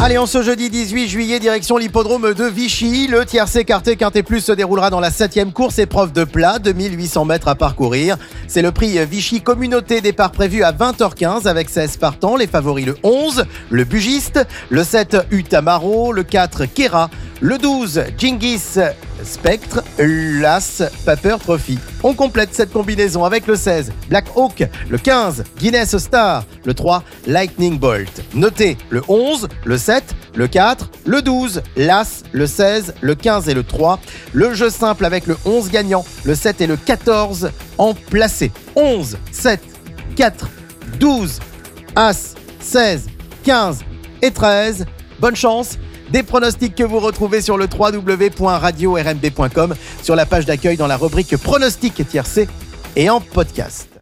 Allez, en ce jeudi 18 juillet, direction l'hippodrome de Vichy. Le tiercé quarté quinté plus se déroulera dans la 7e course, épreuve de plat, 2800 mètres à parcourir. C'est le prix Vichy Communauté, départ prévu à 20h15 avec 16 partants. Les favoris le 11, le Bugiste, le 7 Utamaro, le 4 Kera, le 12 Genghis Spectre, l'As Paper Trophy. On complète cette combinaison avec le 16 Black Hawk, le 15 Guinness Star, le 3 Lightning Bolt. Notez le 11, le 7, le 4, le 12, l'As, le 16, le 15 et le 3. Le jeu simple avec le 11 gagnant, le 7 et le 14 en placé. 11, 7, 4, 12, As, 16, 15 et 13. Bonne chance. Des pronostics que vous retrouvez sur le www.radio-rmb.com, sur la page d'accueil dans la rubrique pronostics tiercé et en podcast.